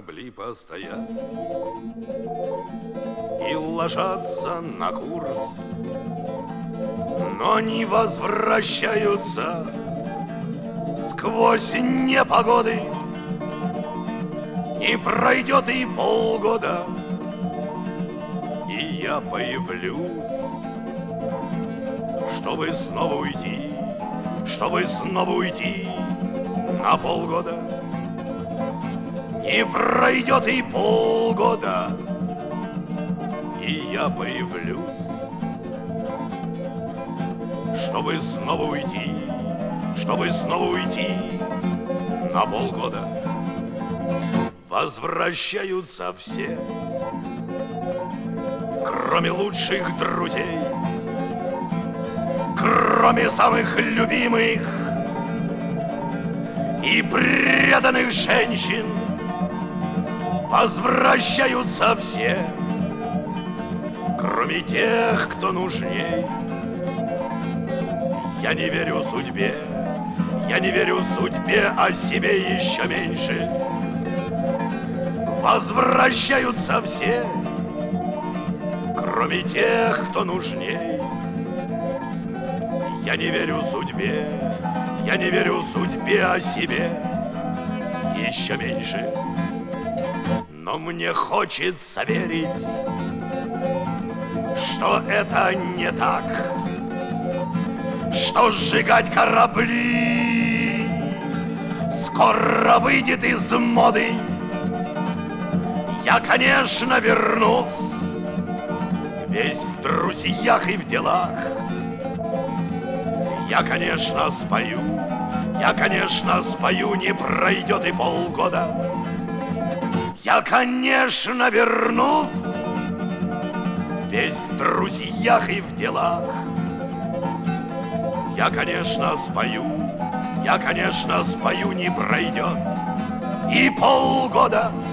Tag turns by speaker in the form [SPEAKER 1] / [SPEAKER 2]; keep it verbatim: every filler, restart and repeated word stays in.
[SPEAKER 1] корабли постоят и ложатся на курс, но не возвращаются сквозь непогоды. И пройдет и полгода, и я появлюсь, чтобы снова уйти, чтобы снова уйти на полгода. И пройдет и полгода, и я появлюсь, чтобы снова уйти, чтобы снова уйти на полгода. Возвращаются все, кроме лучших друзей, кроме самых любимых и преданных женщин. Возвращаются все, кроме тех, кто нужней. Я не верю судьбе, я не верю судьбе, а себе еще меньше. Возвращаются все, кроме тех, кто нужней. Я не верю судьбе, я не верю судьбе, а себе еще меньше. Но мне хочется верить, что это не так, что сжигать корабли скоро выйдет из моды. Я, конечно, вернусь, весь в друзьях и в делах. Я, конечно, спою, я, конечно, спою, не пройдет и полгода. Я, конечно, вернусь, весь в друзьях и в делах. Я, конечно, спою, я, конечно, спою, не пройдет и полгода.